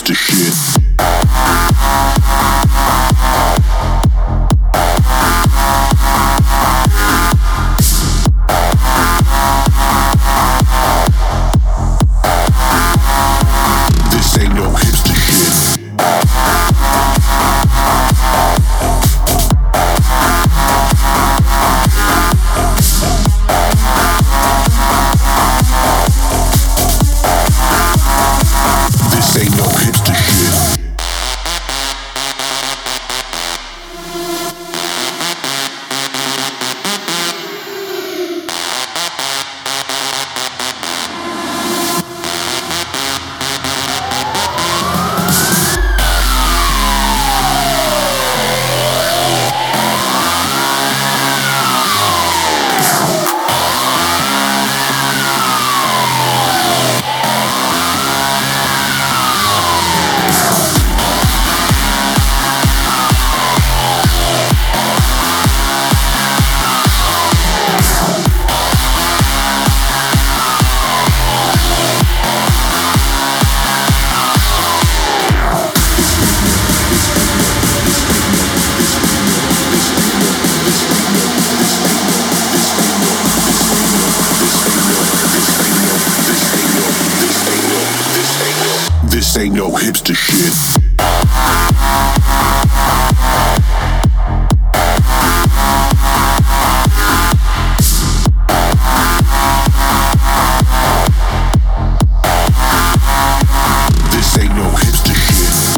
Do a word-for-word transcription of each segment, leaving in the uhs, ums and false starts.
hipster shit. This ain't no hipster shit. This ain't no hipster shit. This ain't no hipster shit. This ain't no hipster shit.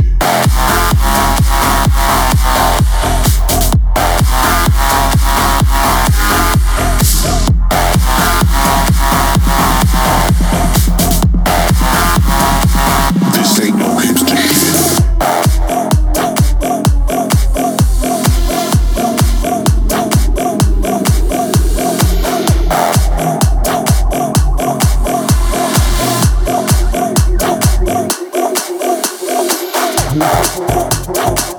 This ain't no hipster shit. We'll be right back.